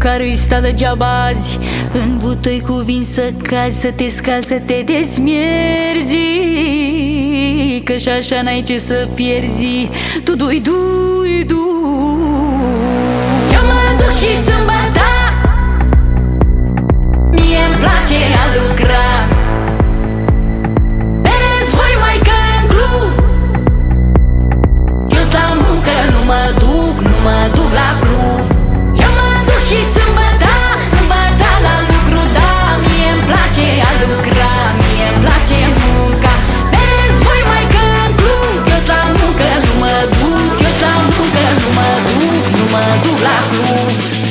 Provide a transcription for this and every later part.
care-i sta degeaba azi. În butoi cuvin să cazi, să te scalzi, să te desmierzi, că și așa n-ai ce să pierzi. Tu dui. Eu mă duc și sâmbătă, mie-mi place a lucra. Vedeți voi mai că în club, eu la muncă nu mă duc la club. Eu mă duc și sâmbătă la lucru, da. Mie-mi place a lucra, mie-mi place munca. Vedeți voi mai că în club, eu la muncă nu mă duc, eu la muncă nu mă duc la club.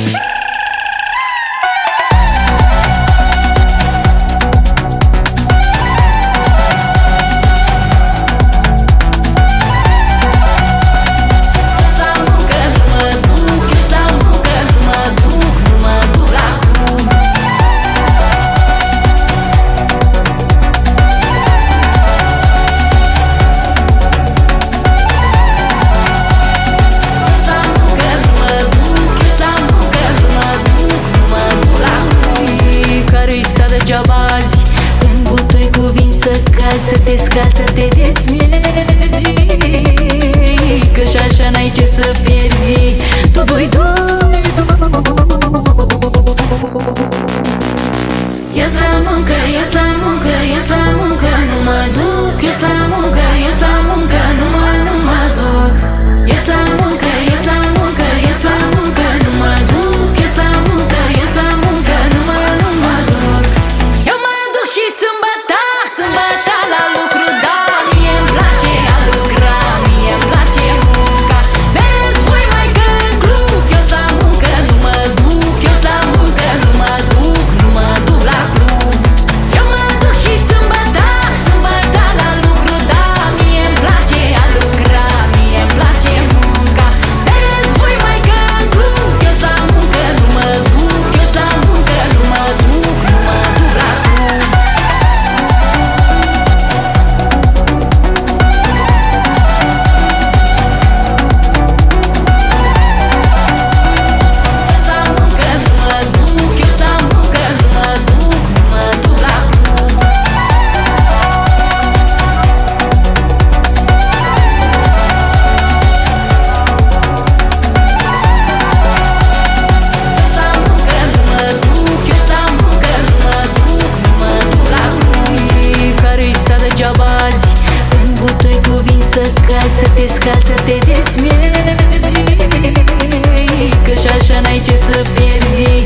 În butoi cuvin să cazi, să te scalzi, să te desmierzi, că și așa n-ai ce să pierzi. Tu dui. Ies la muncă, ies la muncă, ies la muncă, nu mă duc. Ies la muncă, ies la muncă, nu mă duc. Ies la muncă, ies la muncă, ies la muncă, nu mă duc. Ies la muncă, ies la muncă, nu mă duc. Eu mă duc și sâmbătă la lucru, da. Mie-mi place a lucra, mie-mi place munca. Vedeți voi mai că în club, eu la muncă nu mă duc, eu la muncă nu mă duc la club. Eu mă duc și sâmbătă la lucru, da. Mie-mi place a lucra, mie-mi place munca. Vedeți voi mai că în club, eu la muncă nu mă duc, eu la muncă nu mă duc la club. În butoi cuvin să cazi, să te scalzi, să te desmierzi, că și așa n-ai ce să pierzi.